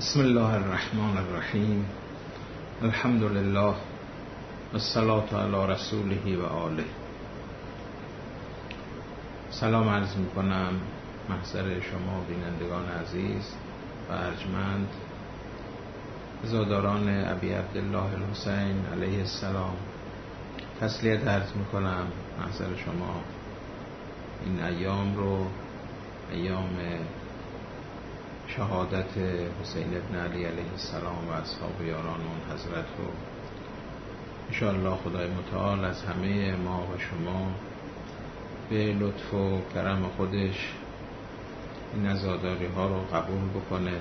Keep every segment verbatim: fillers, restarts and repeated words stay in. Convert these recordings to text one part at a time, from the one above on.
بسم الله الرحمن الرحیم. الحمد لله والصلاة علی رسوله و آله. سلام عرض می کنم محضر شما بینندگان عزیز و ارجمند، عزاداران ابی عبدالله الحسین علیه السلام. تسلیت عرض می کنم محضر شما این ایام رو، ایام شهادت حسین ابن علی علیه السلام و اصحاب یاران اون حضرت رو انشاءالله خدای متعال از همه ما و شما به لطف و کرم خودش این عزاداری ها رو قبول بکنه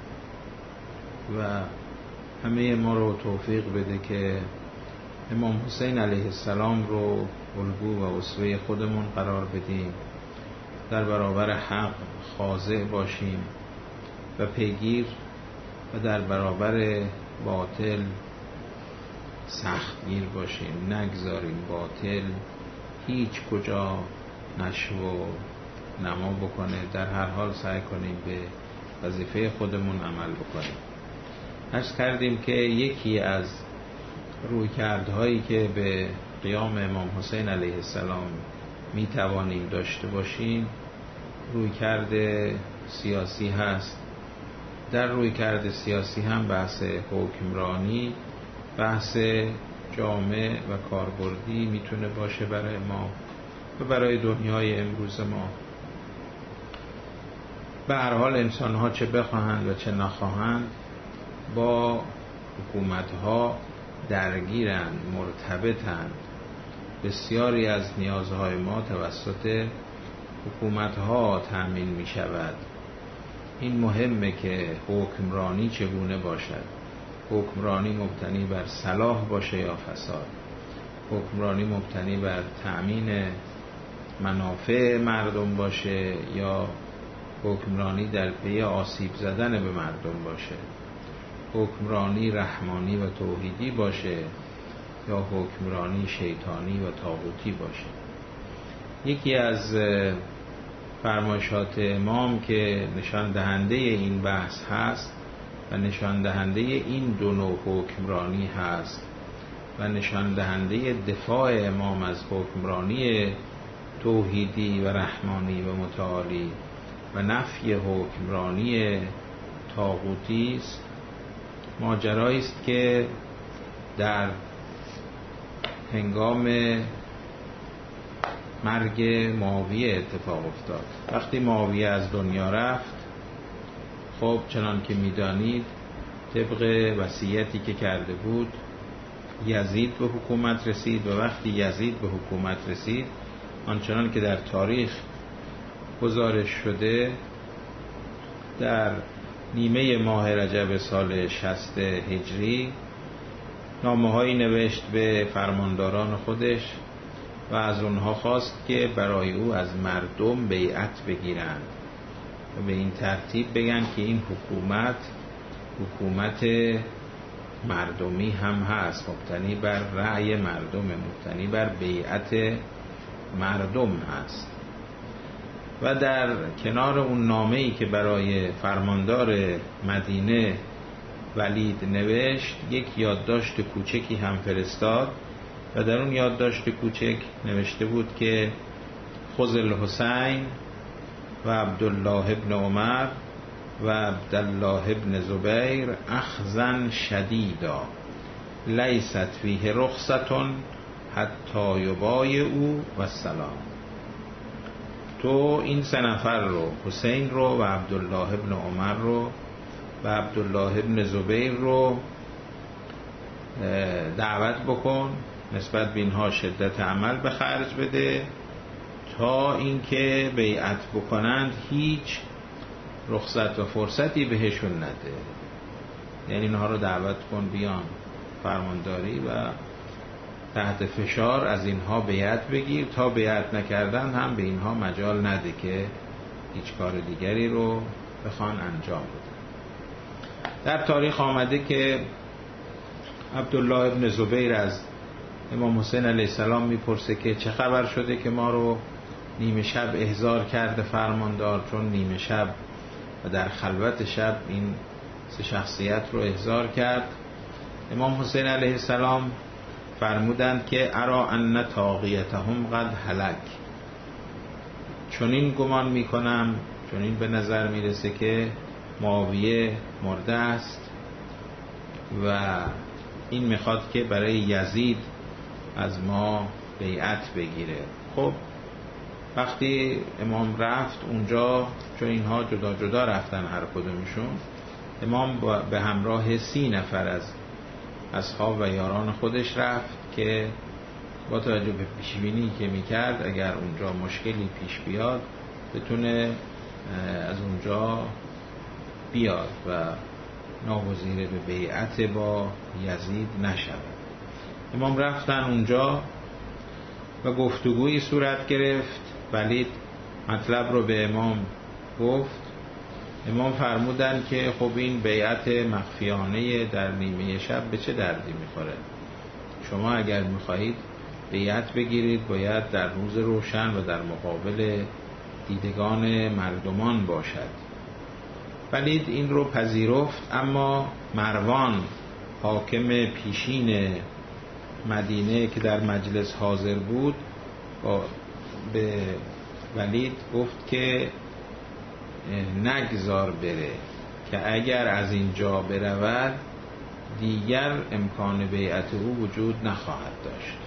و همه ما رو توفیق بده که امام حسین علیه السلام رو الگو و اسوه خودمون قرار بدیم، در برابر حق خاضع باشیم و پیگیر و در برابر باطل سختگیر باشیم، نگذاریم باطل هیچ کجا نشو و نما بکنه. در هر حال سعی کنیم به وظیفه خودمون عمل بکنیم. عرض کردیم که یکی از رویکردهایی که به قیام امام حسین علیه السلام می توانیم داشته باشیم رویکرد سیاسی هست. در رویکرد سیاسی هم بحث حکمرانی، بحث جامع و کاربردی میتونه باشه برای ما و برای دنیای امروز ما. به هر حال انسان‌ها چه بخواهند و چه نخواهند با حکومت‌ها درگیرند، مرتبطند. بسیاری از نیازهای ما توسط حکومت‌ها تأمین می‌شود. این مهمه که حکمرانی چگونه باشد. حکمرانی مبتنی بر صلاح باشه یا فساد. حکمرانی مبتنی بر تأمین منافع مردم باشه یا حکمرانی در پی آسیب زدن به مردم باشه. حکمرانی رحمانی و توحیدی باشه یا حکمرانی شیطانی و طاغوتی باشه. یکی از فرمایشات امام که نشان دهنده این بحث هست و نشان دهنده این دو نوع حکمرانی هست و نشان دهنده دفاع امام از حکمرانی توحیدی و رحمانی و متعالی و نفی حکمرانی طاغوتی است، ماجرایی است که در هنگام مرگ معاویه اتفاق افتاد. وقتی معاویه از دنیا رفت، خب چنان که میدانید طبق وصیتی که کرده بود یزید به حکومت رسید و وقتی یزید به حکومت رسید آنچنان که در تاریخ گزارش شده در نیمه ماه رجب سال شصت هجری نامه‌هایی نوشت به فرمانداران خودش و از اونها خواست که برای او از مردم بیعت بگیرند و به این ترتیب بگن که این حکومت حکومت مردمی هم هست، مبتنی بر رأی مردم، مبتنی بر بیعت مردم هست. و در کنار اون نامه‌ای که برای فرماندار مدینه ولید نوشت یک یادداشت کوچکی هم فرستاد و در اون یادداشت کوچک نوشته بود که خذ الحسین و عبدالله ابن عمر و عبدالله ابن زبیر اخذا شدیدا لیست فیه رخصة حتی یبایعوا و السلام. تو این سه نفر رو، حسین رو و عبدالله ابن عمر رو و عبدالله ابن زبیر رو دعوت بکن، نسبت به اینها شدت عمل به خرج بده تا اینکه بیعت بکنند هیچ رخصت و فرصتی بهشون نده. یعنی اینها رو دعوت کن بیان فرمانداری و تحت فشار از اینها بیعت بگیر، تا بیعت نکردن هم به اینها مجال نده که هیچ کار دیگری رو بخوان انجام بدن. در تاریخ آمده که عبدالله ابن زبیر از امام حسین علیه السلام میپرسه که چه خبر شده که ما رو نیمه شب احضار کرده فرماندار، چون نیمه شب و در خلوت شب این سه شخصیت رو احضار کرد. امام حسین علیه السلام فرمودند که ارا ان طاغیتهم قد هلک، چون این گمان میکنم، چون این به نظر میرسه که معاویه مرده است و این میخواد که برای یزید از ما بیعت بگیره. خب وقتی امام رفت اونجا، چون اینها جدا جدا رفتن هر کدومشون، امام به همراه سی نفر از اصحاب و یاران خودش رفت که با توجه به پیشبینی که میکرد اگر اونجا مشکلی پیش بیاد بتونه از اونجا بیاد و ناگزیر به بیعت با یزید نشود. امام رفتن اونجا و گفتگویی صورت گرفت. ولید مطلب رو به امام گفت. امام فرمودن که خب این بیعت مخفیانه در نیمه شب به چه دردی میخوره؟ شما اگر میخواهید بیعت بگیرید باید در روز روشن و در مقابل دیدگان مردمان باشد. ولید این رو پذیرفت، اما مروان حاکم پیشین مدینه که در مجلس حاضر بود با به ولید گفت که نگذار بره، که اگر از اینجا برود دیگر امکان بیعت او وجود نخواهد داشت.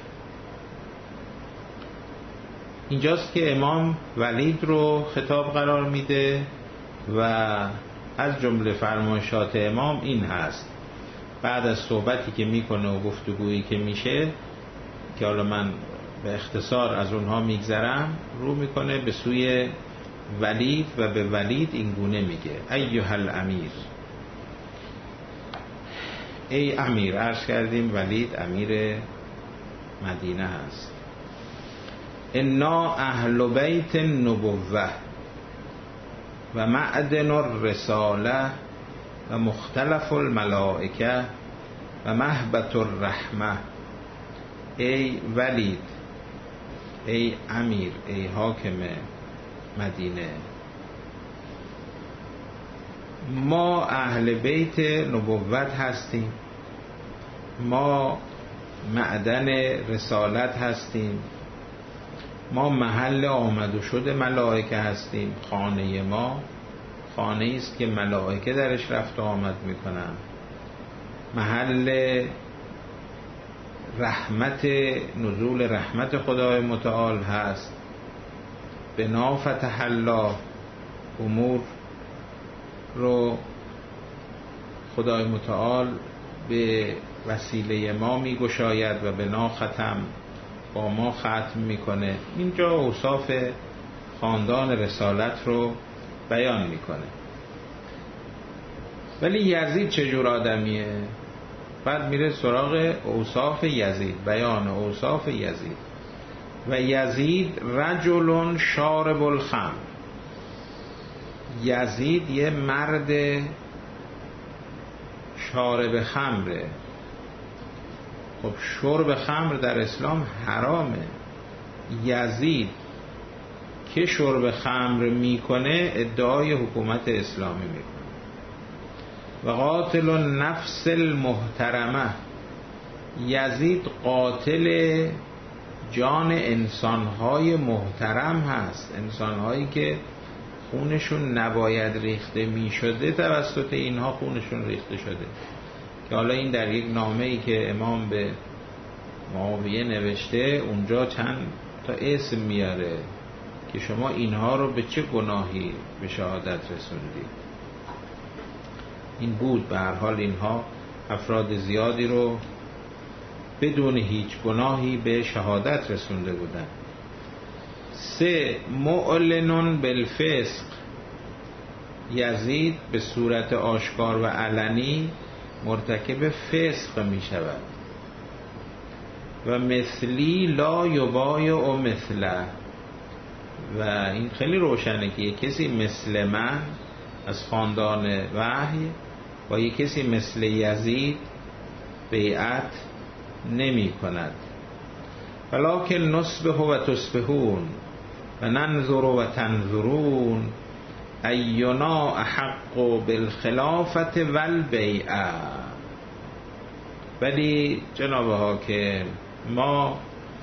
اینجاست که امام ولید رو خطاب قرار میده و از جمله فرمایشات امام این هست، بعد از صحبتی که میکنه و گفتگویی که میشه که حالا من به اختصار از اونها میگذرم، رو میکنه به سوی ولید و به ولید این گونه میگه ایها الامیر، ای امیر. عرض کردیم ولید امیر مدینه هست. انا اهل بیت النبوه و معدن الرساله و مختلف الملائکه و مهبت الرحمه. ای ولید، ای امیر، ای حاکم مدینه، ما اهل بیت نبوت هستیم، ما معدن رسالت هستیم، ما محل آمد و شد ملائکه هستیم. خانه ما خانه است که ملائکه درش رفت و آمد میکنن، محل رحمت، نزول رحمت خدای متعال هست. بنا فتح الله، امور رو خدای متعال به وسیله ما می گشاید و بنا ختم، با ما ختم میکنه. اینجا اوصاف خاندان رسالت رو بیان میکنه. ولی یزید چجور آدمیه؟ بعد میره سراغ اوصاف یزید، بیان اوصاف یزید. و یزید رجل شارب الخمر، یزید یه مرد شارب خمره. خب شرب خمر در اسلام حرامه. یزید که شرب خمر میکنه ادعای حکومت اسلامی میکنه. و قاتل النفس المحترمه، یزید قاتل جان انسانهای محترم هست، انسانهایی که خونشون نباید ریخته می شده توسط اینها خونشون ریخته شده. که حالا این در یک نامه‌ای که امام به معاویه نوشته اونجا چند تا اسم میاره که شما اینها رو به چه گناهی به شهادت رسوندید. این بود به هر حال اینها افراد زیادی رو بدون هیچ گناهی به شهادت رسونده بودن. سه، معلنون بالفسق، یزید به صورت آشکار و علنی مرتکب فسق می شود. و مثلی لا یبایع مثله، و این خیلی روشنه که یک کسی مثل من از خاندان وحی با یک کسی مثل یزید بیعت نمی کند. ولکن نصبه و تصبحون و ننظر و تنظرون، اینا احق بالخلافت والبیعه. ولی جناب حاکم ما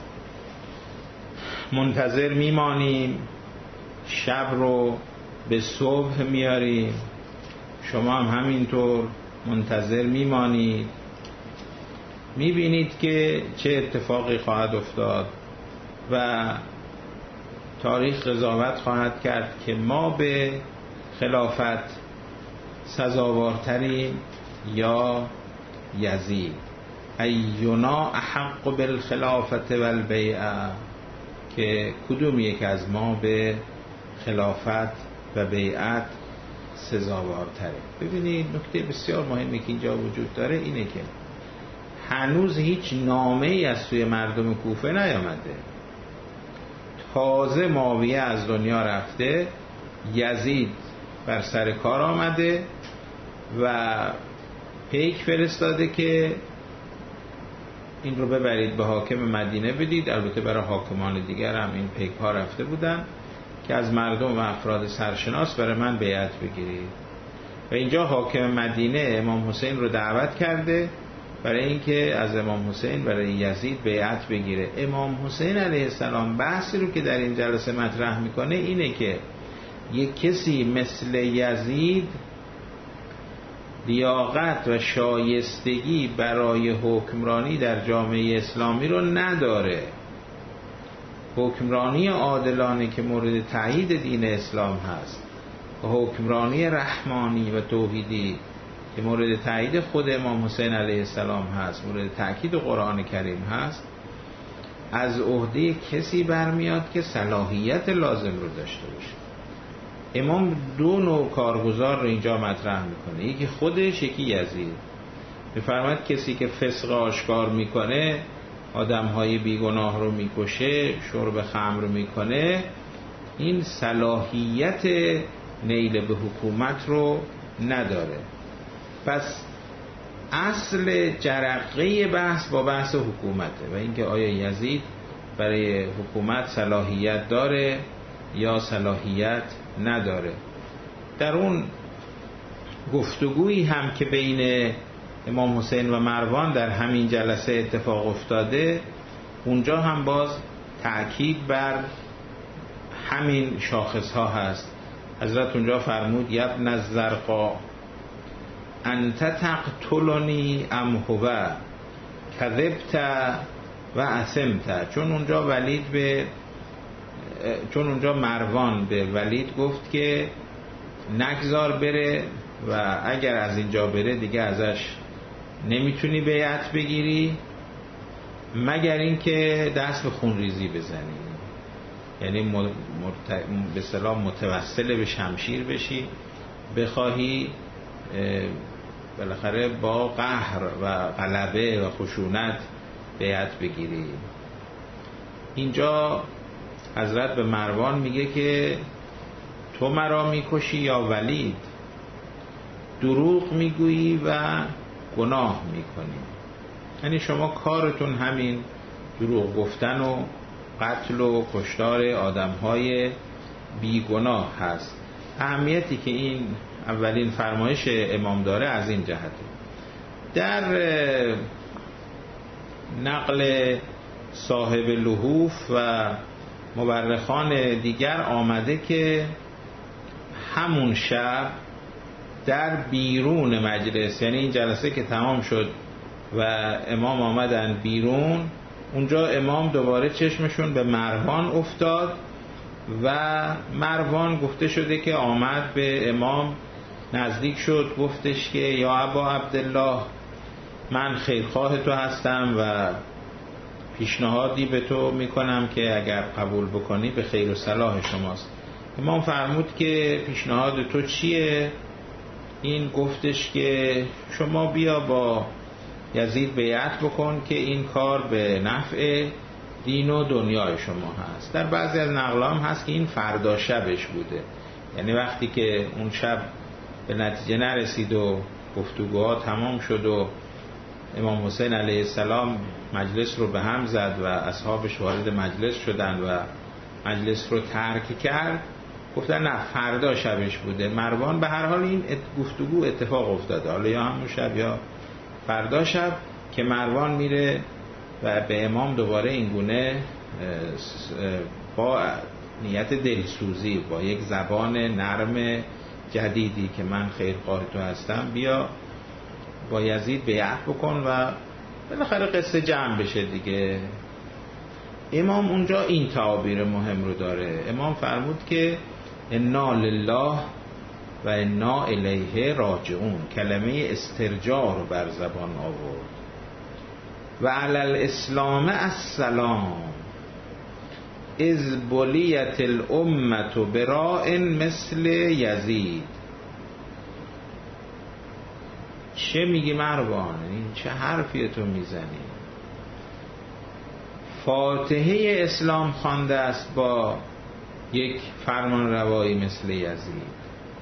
منتظر میمانیم، شب رو به صبح میاریم، شما هم همینطور منتظر میمانید، میبینید که چه اتفاقی خواهد افتاد و تاریخ قضاوت خواهد کرد که ما به خلافت سزاوارتریم یا یزید. اینا احق بالخلافت والبیعه، که کدوم یک از ما به خلافت و بیعت سزاوارتره. ببینید نکته بسیار مهمی که اینجا وجود داره اینه که هنوز هیچ نامه ای از سوی مردم کوفه نیامده. تازه معاویه از دنیا رفته، یزید بر سر کار آمده و پیک فرستاده که این رو ببرید به حاکم مدینه بدید. البته برای حاکمان دیگر هم این پیک ها رفته بودن که از مردم و افراد سرشناس برای من بیعت بگیرید. و اینجا حاکم مدینه امام حسین رو دعوت کرده برای اینکه از امام حسین برای یزید بیعت بگیره. امام حسین علیه السلام بحثی رو که در این جلسه مطرح میکنه اینه که یک کسی مثل یزید لیاقت و شایستگی برای حکمرانی در جامعه اسلامی رو نداره. حکمرانی عادلانه که مورد تایید دین اسلام هست و حکمرانی رحمانی و توحیدی که مورد تایید خود امام حسین علیه السلام هست، مورد تأکید قرآن کریم هست، از عهده کسی برمیاد که صلاحیت لازم رو داشته باشه. امام دو نوع کارگزار رو اینجا مطرح میکنه، یکی خودش، یکی یزید. میفرماید کسی که فسق آشکار میکنه، آدمهای بیگناه رو میکشه، شرب خمر رو میکنه، این صلاحیت نیل به حکومت رو نداره. پس اصل جرقه بحث با بحث حکومته و اینکه آیا یزید برای حکومت صلاحیت داره یا صلاحیت نداره. در اون گفتگویی هم که بین امام حسین و مروان در همین جلسه اتفاق افتاده، اونجا هم باز تأکید بر همین شاخص ها هست. حضرت اونجا فرمود یبن الزرقا انت تقتلنی ام هو کذبت و اسمت. چون اونجا ولید به چون اونجا مروان به ولید گفت که نگذار بره و اگر از اینجا بره دیگه ازش نمیتونی بیعت بگیری مگر اینکه دست به خونریزی بزنی، یعنی مرت... به اصطلاح متوسل به شمشیر بشی، بخواهی بالاخره با قهر و غلبه و خشونت بیعت بگیری. اینجا حضرت به مروان میگه که تو مرا میکشی یا ولید، دروغ میگویی و گناه میکنی. یعنی شما کارتون همین دروغ گفتن و قتل و کشتار آدمهای بیگناه هست. اهمیتی که این اولین فرمایش امام داره از این جهته. در نقل صاحب لحوف و مورخان دیگر آمده که همون شب در بیرون مجلس، یعنی این جلسه که تمام شد و امام آمدن بیرون، اونجا امام دوباره چشمشون به مروان افتاد و مروان گفته شده که آمد به امام نزدیک شد، گفتش که یا ابا عبدالله من خیرخواه تو هستم و پیشنهادی به تو میکنم که اگر قبول بکنی به خیر و صلاح شماست. امام فرمود که پیشنهاد تو چیه؟ این گفتش که شما بیا با یزید بیعت بکن که این کار به نفع دین و دنیای شما هست. در بعضی از نقلام هست که این فردا شبش بوده، یعنی وقتی که اون شب به نتیجه نرسید و گفتگوها تمام شد و امام حسین علیه السلام مجلس رو به هم زد و اصحابش وارد مجلس شدن و مجلس رو ترک کرد، گفتن نه فردا شبش بوده. مروان به هر حال این گفتگو اتفاق افتاده، حالا یا همون شب یا فردا شب، که مروان میره و به امام دوباره این گونه با نیت دلسوزی، با یک زبان نرم جدیدی که من خیرخواه تو هستم، بیا با یزید بیعت بکن و بالاخره قصه جمع بشه دیگه. امام اونجا این تعابیر مهم رو داره. امام فرمود که انا لله و انا الیه راجعون، کلمه استرجاع رو بر زبان آورد. و علی الاسلام السلام اذ بلیت الامه براء مثل یزید. چه میگی مروان؟ این چه حرفی تو میزنی؟ فاتحه اسلام خوانده است با یک فرمان روایی مثل یزید.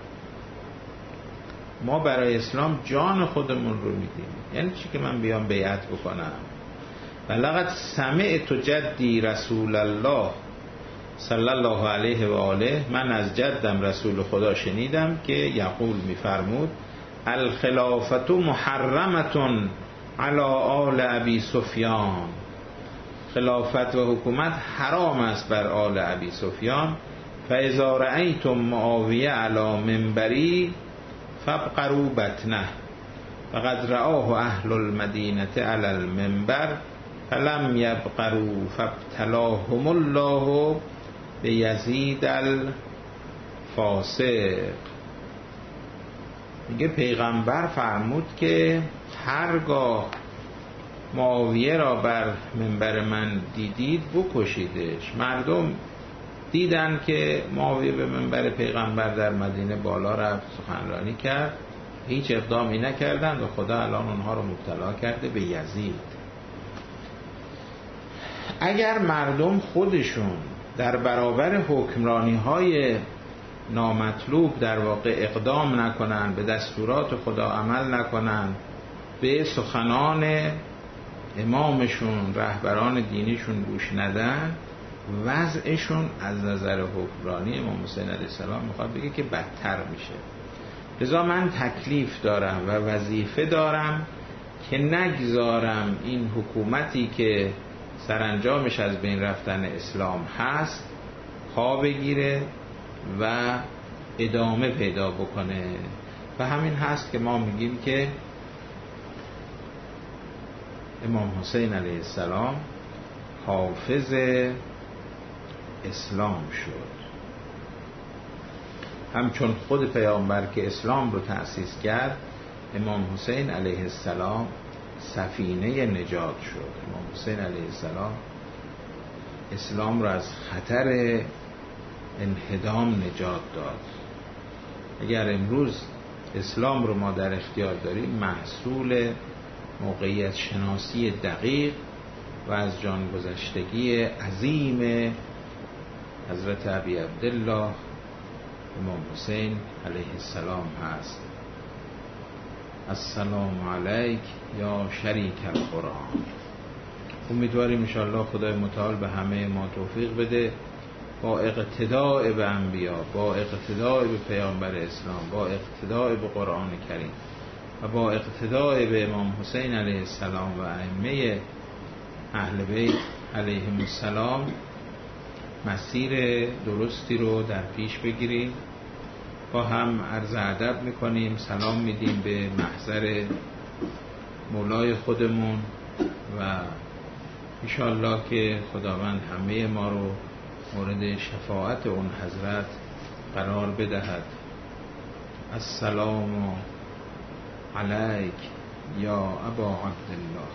ما برای اسلام جان خودمون رو میدیم. یعنی چی که من بیام بیعت بکنم؟ بلغت سمعت جدی رسول الله صلی الله علیه و آله، من از جدم رسول خدا شنیدم که یقول میفرمود الخلافت محرمت علی آل ابی سفیان، خلافت و حکومت حرام است بر آل ابی سفیان. فاذا رأیتم معاویه علی منبری فابقروا بطنه فقد رآه اهل المدینه علی المنبر فلم یبقروا فابتلاهم الله بیزید الفاسق. میگه پیغمبر فرمود که هرگاه معاویه را بر منبر من دیدید بکشیدش. مردم دیدن که معاویه به منبر پیغمبر در مدینه بالا رفت، سخنرانی کرد، هیچ اقدامی نکردند و خدا الان اونها رو مبتلا کرده به یزید. اگر مردم خودشون در برابر حکمرانی های نامطلوب در واقع اقدام نکنن، به دستورات خدا عمل نکنن، به سخنان امامشون، رهبران دینیشون گوش ندن، وضعشون از نظر حکمرانی امام حسین علیه السلام میخواد بگه که بدتر میشه. لذا من تکلیف دارم و وظیفه دارم که نگذارم این حکومتی که سرانجامش از بین رفتن اسلام هست پا بگیره و ادامه پیدا بکنه. و همین هست که ما میگیم که امام حسین علیه السلام حافظ اسلام شد، همچون خود پیامبر که اسلام رو تأسیس کرد، امام حسین علیه السلام سفینه نجات شد. امام حسین علیه السلام اسلام رو از خطر انهدام نجات داد. اگر امروز اسلام رو ما در اختیار داریم، محصول موقعیت شناسی دقیق و از جان گذشتگی عظیم حضرت ابی عبدالله امام حسین علیه السلام هست. السلام علیک یا شریک القرآن. امیدواریم انشاءالله خدای متعال به همه ما توفیق بده با اقتداء به انبیا، با اقتداء به پیامبر اسلام، با اقتداء به قرآن کریم و با اقتداء به امام حسین علیه السلام و ائمه اهل بیت علیهم السلام مسیر درستی رو در پیش بگیریم. با هم عرض ادب میکنیم، سلام میدیم به محضر مولای خودمون و انشاءالله که خداوند همه ما رو مورد شفاعت اون حضرت قرار بدهد. السلام علیک یا ابا عبدالله.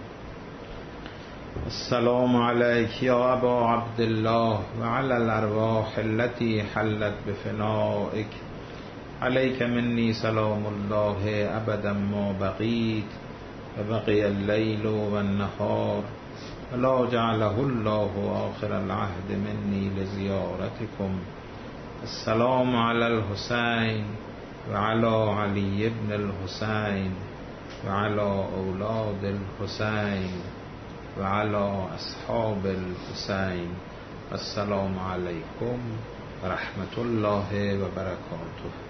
السلام علیک یا ابا عبدالله و علی الارواح التي حلت بفنائک. علیک منی سلام الله ابدا ما بقیت و بقی اللیل و النهار ولا جعله الله آخر العهد منی لزیارتکم. السلام علی الحسین و علی علی ابن الحسین و علی اولاد الحسین و علی اصحاب الحسین. السلام علیکم و رحمت الله و برکاته.